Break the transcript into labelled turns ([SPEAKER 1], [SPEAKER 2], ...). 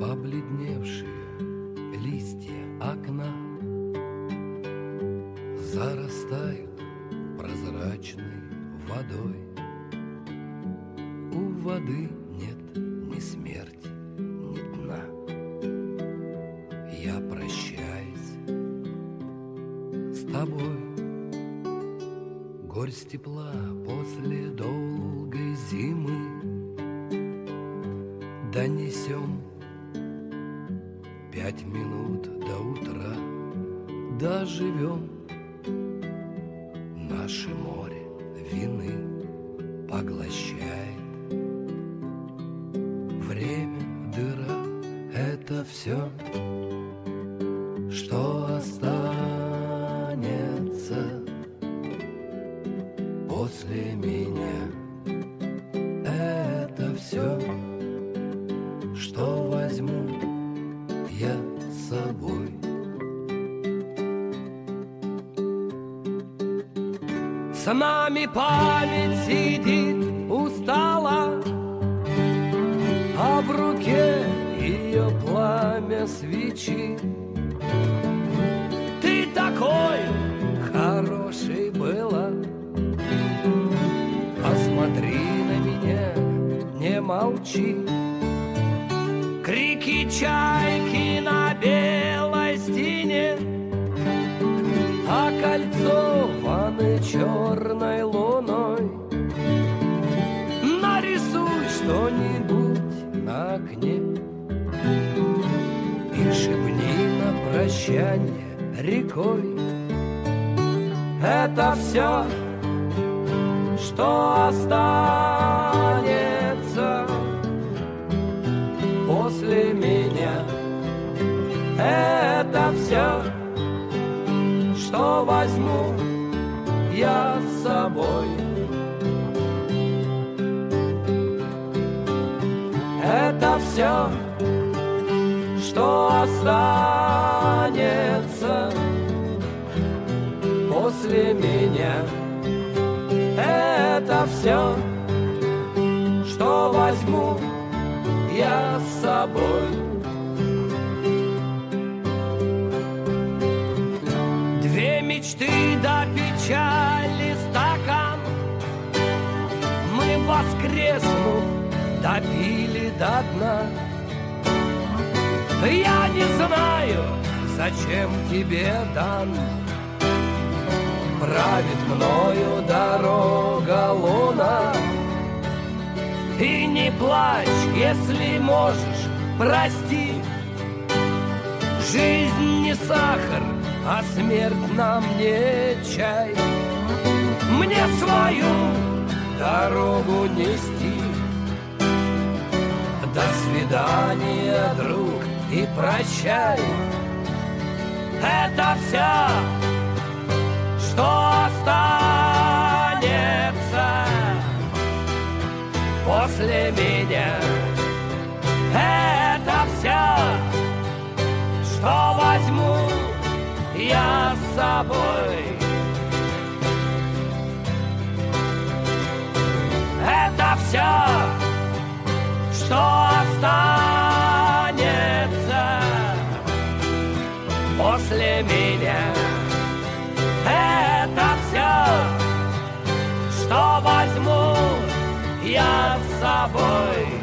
[SPEAKER 1] Побледневшие листья окна зарастают прозрачной водой. У воды нет ни смерти, ни дна. Я прощаюсь с тобой. Горсть тепла после долгой зимы донесем 5 минут до утра. Доживем. Наше море вины поглощает. Время, дыра — это все, что останется после меня. Это все, что возьму я с собой. С нами память сидит устала, а в руке ее пламя свечи. Ты такой хороший была, посмотри на меня, не молчи. Крики чайки на белой стене, окольцованы черной луной. Нарисуй что-нибудь на окне и шепни на прощанье рекой. Это все, что останется после меня. Это все, что возьму я с собой. Это все, что останется после меня. Это все, что возьму я с собой. Две мечты до печали стакан мы, воскреснув, допили до дна. Я не знаю, зачем тебе дан. Правит мною дорога луна. И не плачь, если можешь, прости. Жизнь не сахар, а смерть нам не чай. Мне свою дорогу нести. До свидания, друг, и прощай. Это все, что останется после меня. Это все, что возьму я с собой. Это все, что останется после меня. Это все, что возьму я с собой.